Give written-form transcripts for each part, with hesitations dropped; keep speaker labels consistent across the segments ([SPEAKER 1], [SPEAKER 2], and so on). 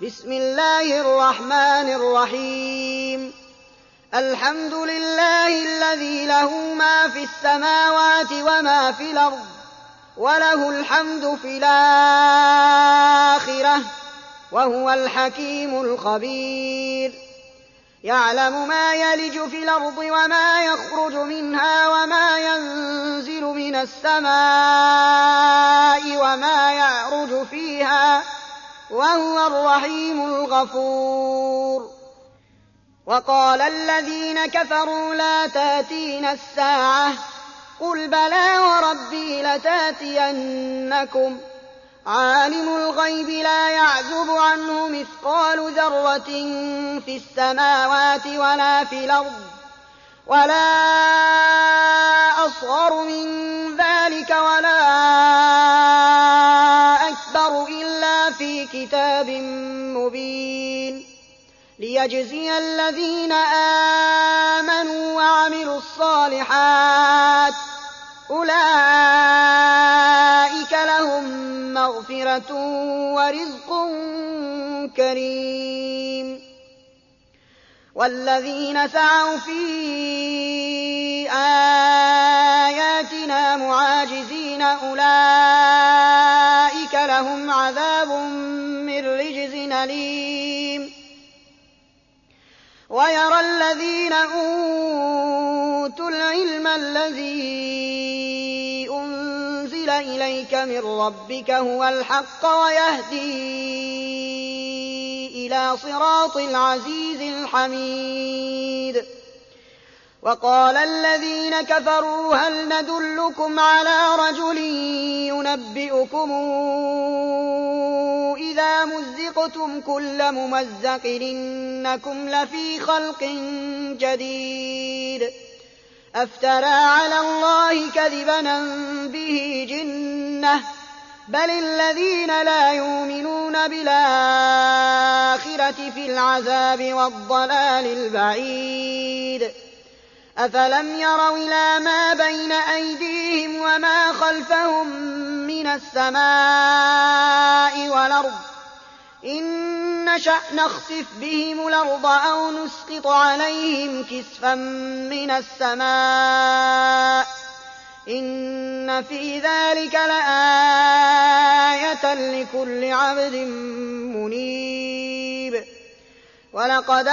[SPEAKER 1] بسم الله الرحمن الرحيم الحمد لله الذي له ما في السماوات وما في الأرض وله الحمد في الآخرة وهو الحكيم الخبير يعلم ما يلج في الأرض وما يخرج منها وما ينزل من السماء وما يعرج فيها وهو الرحيم الغفور وقال الذين كفروا لا تأتينا الساعة قل بلى وربي لتأتينكم عالم الغيب لا يعزب عنه مثقال ذرة في السماوات ولا في الأرض ولا أصغر من ذلك ولا أكبر إلا في كتاب مبين ليجزي الذين آمنوا وعملوا الصالحات أولئك لهم مغفرة ورزق كريم والذين سعوا في آياتنا معاجزين أولئك لهم عذاب من رجز أليم ويرى الذين أوتوا العلم الذي أنزل إليك من ربك هو الحق ويهدي إلى صراط العزيز الحميد وقال الذين كفروا هل ندلكم على رجل ينبئكم إذا مزقتم كل ممزق إنكم لفي خلق جديد أفترى على الله كذبا به جنة بل الذين لا يؤمنون بالآخرة في العذاب والضلال البعيد أفلم يروا إلى ما بين أيديهم وما خلفهم من السماء والأرض إن نشأ نخسف بهم الأرض أو نسقط عليهم كسفا من السماء إن في ذلك لآية لكل عبد منيب ولقد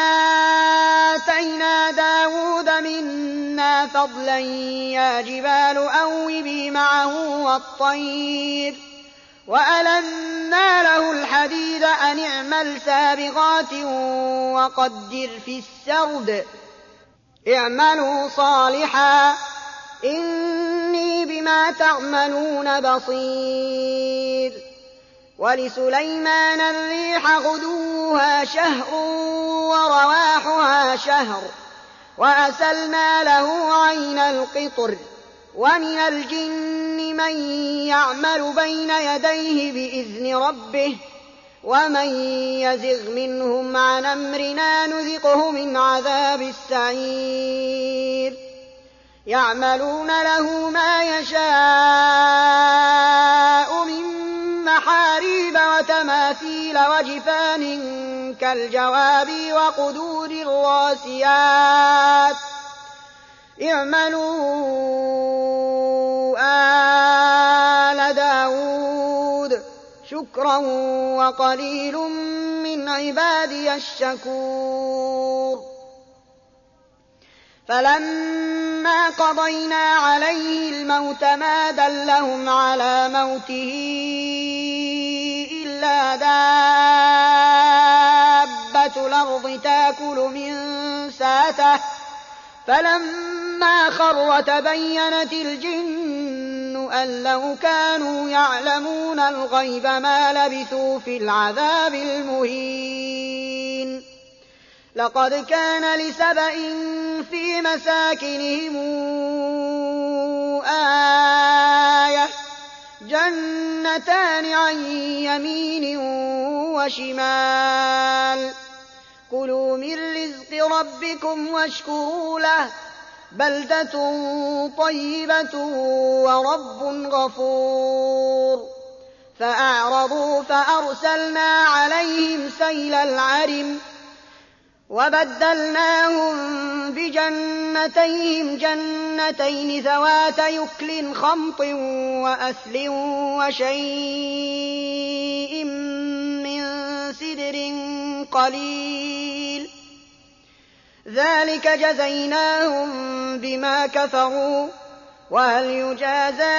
[SPEAKER 1] آتينا داود منا فضلا يا جبال أوبي معه والطير وألنا له الحديد أن اعمل سابغات وقدر في السرد اعملوا صالحا إني بما تعملون بصير ولسليمان الريح غدوها شهر ورواحها شهر وأسلنا له عين القطر ومن الجن من يعمل بين يديه بإذن ربه ومن يزغ منهم عن أمرنا نذقه من عذاب السعير يعملون له ما يشاء من محاريب وتماثيل وجفان كالجواب وقدور الراسيات اعملوا آل داود شكرا وقليل من عبادي الشكور فلما قضينا عليه الموت ما دلهم على موته إلا دابة الأرض تأكل من ساته فلما خر تبينت الجن أن لو كانوا يعلمون الغيب ما لبثوا في العذاب المهين لقد كان لسبإ في مساكنهم آية جنتان عن يمين وشمال كلوا من رزق ربكم واشكروا له بلدة طيبة ورب غفور فأعرضوا فأرسلنا عليهم السيل العرم وبدلناهم بجنتيهم جنتين ذواتي أكل خمط وأثل وشيء من سدر قليل ذلك جزيناهم بما كفروا وهل يجازى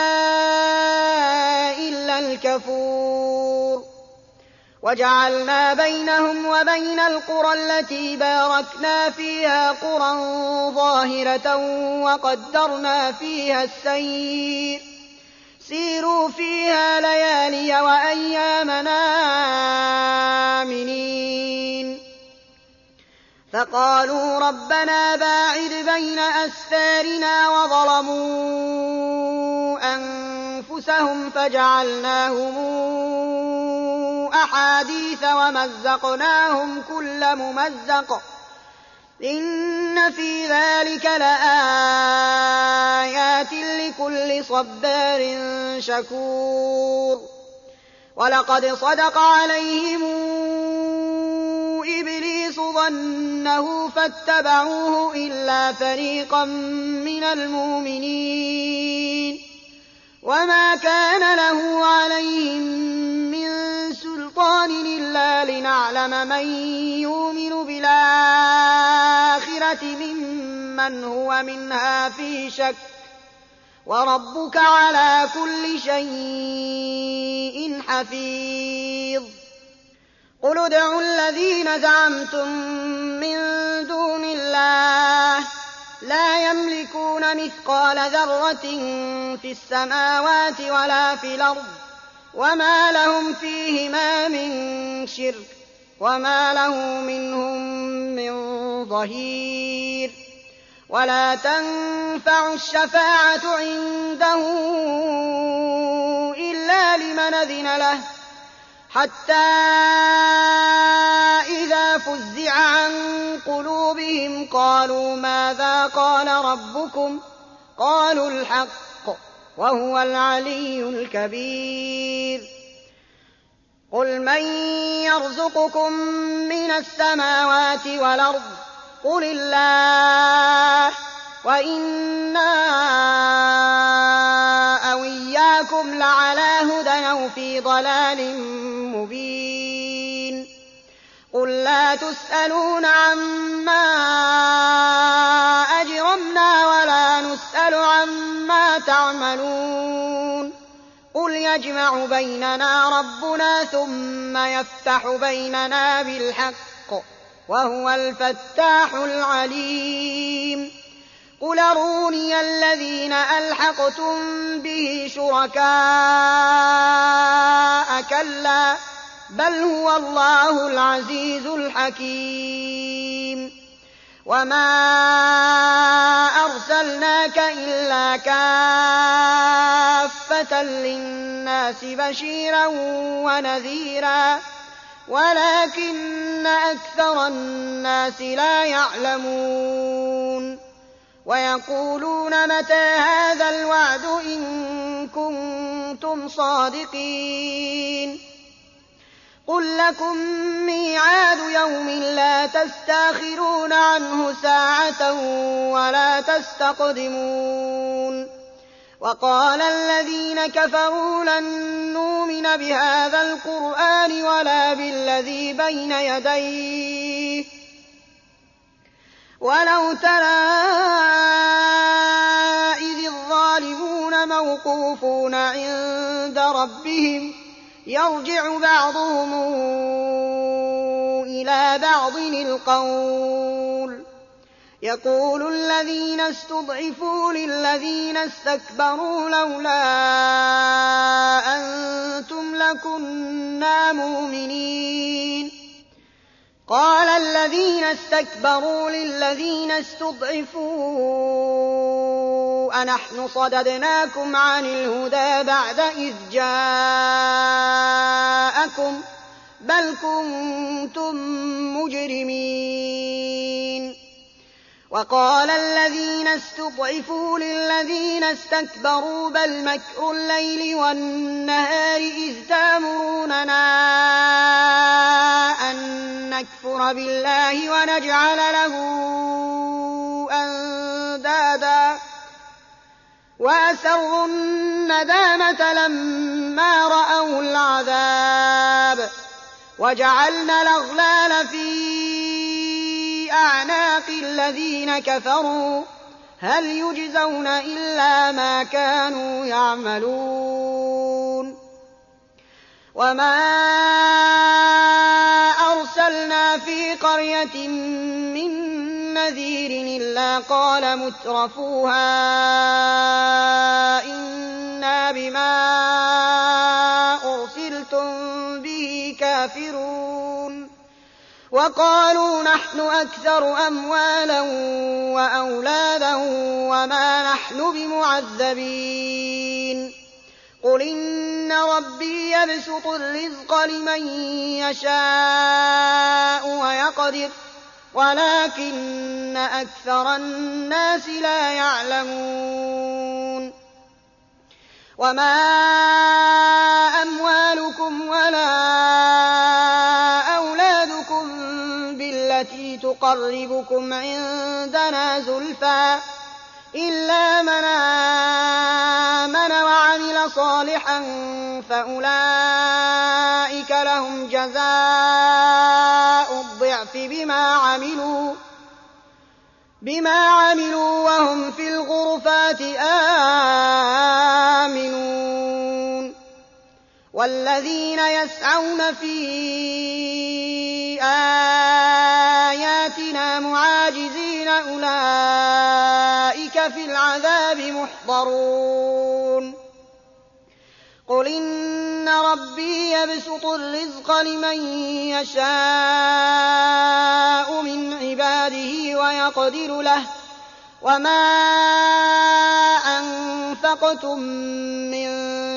[SPEAKER 1] إلا الكفور وجعلنا بينهم وبين القرى التي باركنا فيها قرى ظاهرة وقدرنا فيها السير سيروا فيها ليالي وأيامنا آمنين فقالوا ربنا باعد بين أسفارنا وظلموا أنفسهم فجعلناهم أحاديث ومزقناهم كل ممزق إن في ذلك لآيات لكل صبار شكور ولقد صدق عليهم إبليس ظنه فاتبعوه إلا فريقا من المؤمنين وما كان له عليهم من سلطان إلا لنعلم من يؤمن بالآخرة ممن هو منها في شك وربك على كل شيء حفيظ قل ادعوا الذين زعمتم من دون الله لا يملكون مثقال ذرة في السماوات ولا في الأرض وما لهم فيهما من شرك وما له منهم من ظهير ولا تنفع الشفاعة عنده إلا لمن أذن له حتى إذا فزع عن قلوبهم قالوا ماذا قال ربكم قالوا الحق وهو العلي الكبير قل من يرزقكم من السماوات والأرض قل الله وإنا أو إياكم لعلى هدى أو في ضلال مبين قل لا تسألون عما أجرمنا ولا نسأل عما تعملون قل يجمع بيننا ربنا ثم يفتح بيننا بالحق وهو الفتاح العليم قل أروني الذين ألحقتم به شركاء كلا بل هو الله العزيز الحكيم وما أرسلناك إلا كافة للناس بشيرا ونذيرا ولكن أكثر الناس لا يعلمون ويقولون متى هذا الوعد إن كنتم صادقين قل لكم ميعاد يوم لا تستأخرون عنه ساعة ولا تستقدمون وقال الذين كفروا لن نؤمن بهذا القرآن ولا بالذي بين يديه ولو ترى إذ الظالمون موقوفون عند ربهم يرجع بعضهم إلى بعض القول يقول الذين استضعفوا للذين استكبروا لولا أنتم لكنا مؤمنين قال الذين استكبروا للذين استضعفوا أنحن صددناكم عن الهدى بعد إذ جاءكم بل كنتم مجرمين وقال الذين استضعفوا للذين استكبروا بل مكر الليل والنهار إذ تأمروننا نكفر بالله ونجعل له أندادا وأسروا الندامة لما رأوا العذاب وجعلنا الأغلال في أعناق الذين كفروا هل يجزون إلا ما كانوا يعملون وما أرسلنا في قرية من نذير إلا قال مترفوها إنا بما أرسلتم به كافرون وقالوا نحن أكثر أموالا وأولادا وما نحن بمعذبين قل إن ربي يبسط الرزق لمن يشاء ويقدر ولكن أكثر الناس لا يعلمون وما أموالكم ولا أولادكم بالتي تقربكم عندنا زلفى إلا من آمن وعمل صالحا فأولئك لهم جزاء الضعف بما عملوا وهم في الغرفات آمنون والذين يسعون في آياتنا معاجزين أولئك في العذاب محضرون قل إن ربي يبسط الرزق لمن يشاء من عباده ويقدر له وما أنفقتم من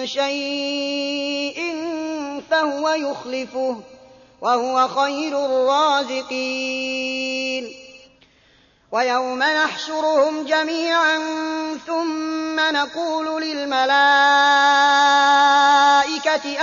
[SPEAKER 1] شيء فهو يخلفه وهو خير الرازقين ويوم نحشرهم جميعا ثم نقول للملائكة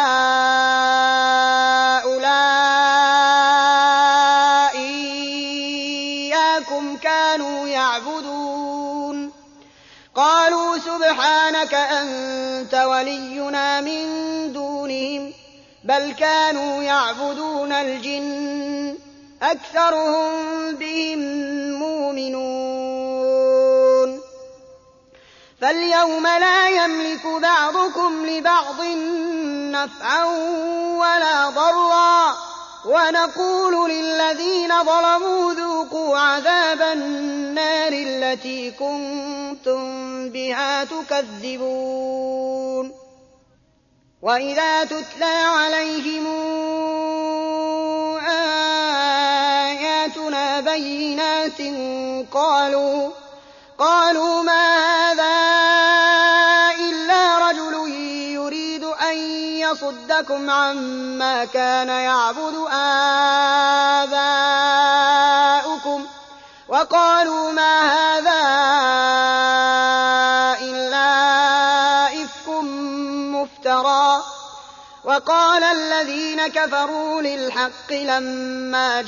[SPEAKER 1] أهؤلاء إياكم كانوا يعبدون قالوا سبحانك أنت ولينا من دونهم بل كانوا يعبدون الجن أكثرهم بهم مؤمنون فاليوم لا يملك بعضكم لبعض نفعا ولا ضرا ونقول للذين ظلموا ذوقوا عذاب النار التي كنتم بها تكذبون وإذا تتلى عليهم آياتنا بينات قالوا ما هذا إلا رجل يريد أن يصدكم عما كان يعبد آباؤكم وقالوا ما هذا إلا إفك مفترى وقال الذين كفروا للحق لما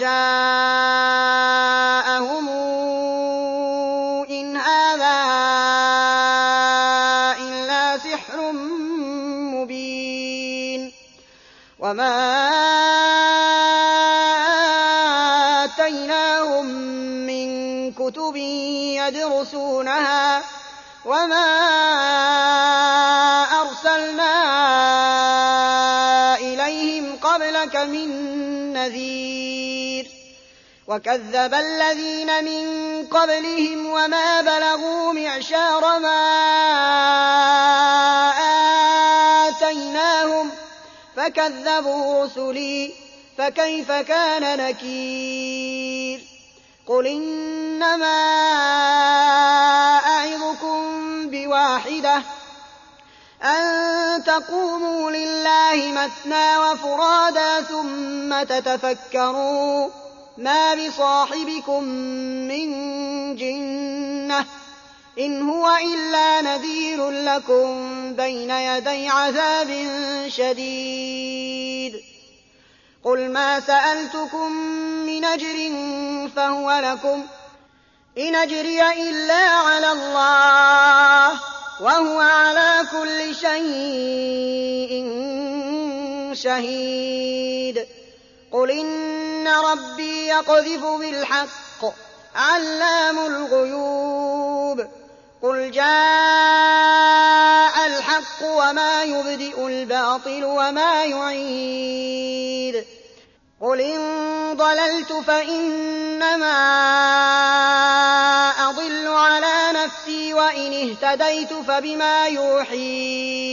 [SPEAKER 1] جاءهم إن هذا إلا سحر مبين وما آتيناهم من كتب يدرسونها وما أرسلنا إليهم قبلك من نذير وكذب الذين من قبلهم وما بلغوا معشار ما آتيناهم فكذبوا رسلي فكيف كان نكير قل إنما أعظكم بواحدة أن تقوموا لله مثنى وفرادا ثم تتفكروا ما بصاحبكم من جنة إن هو إلا نذير لكم بين يدي عذاب شديد قل ما سألتكم من أجر فهو لكم إن أجري إلا على الله وهو على كل شيء شهيد قل إن ربي يقذف بالحق علام الغيوب قل جاء الحق وما يبدئ الباطل وما يعيد قل إن ضللت فإنما أضل على نفسي وإن اهتديت فبما يوحي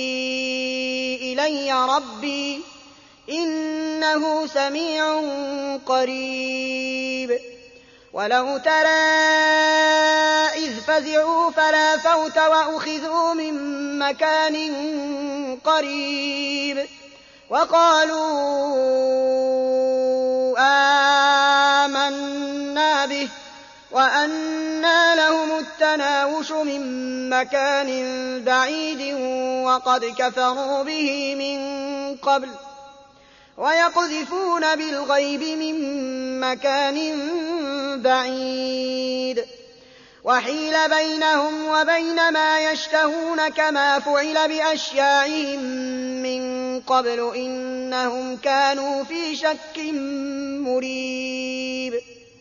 [SPEAKER 1] إلي ربي إنه سميع قريب ولو ترى إذ فزعوا فلا فوت وأخذوا من مكان قريب وقالوا آمنا به وأنى لهم التناوش من مكان بعيد وقد كفروا به من قبل ويقذفون بالغيب من مكان بعيد وحيل بينهم وبين ما يشتهون كما فعل بأشياعهم من قبل إنهم كانوا في شك مريب